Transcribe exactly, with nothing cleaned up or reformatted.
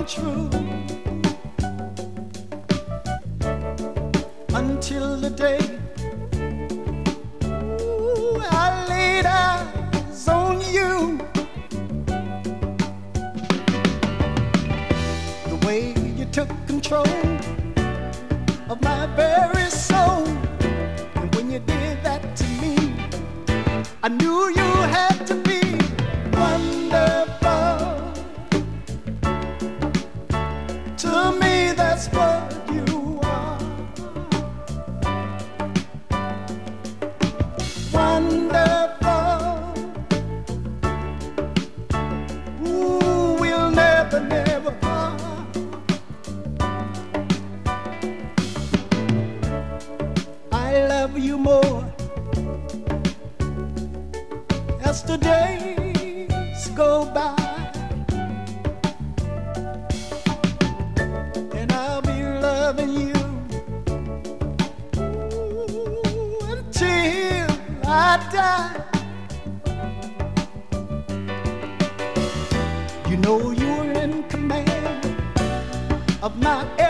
come true. Until the day ooh, I laid eyes on you. The way you took control of my very soul, and when you did that to me, I knew you had to be wonderful. To me, that's what you are. Wonderful. Ooh, we'll never, never part. I love you more as the days go by, and I'll be loving you ooh, until I die. You know you're in command of my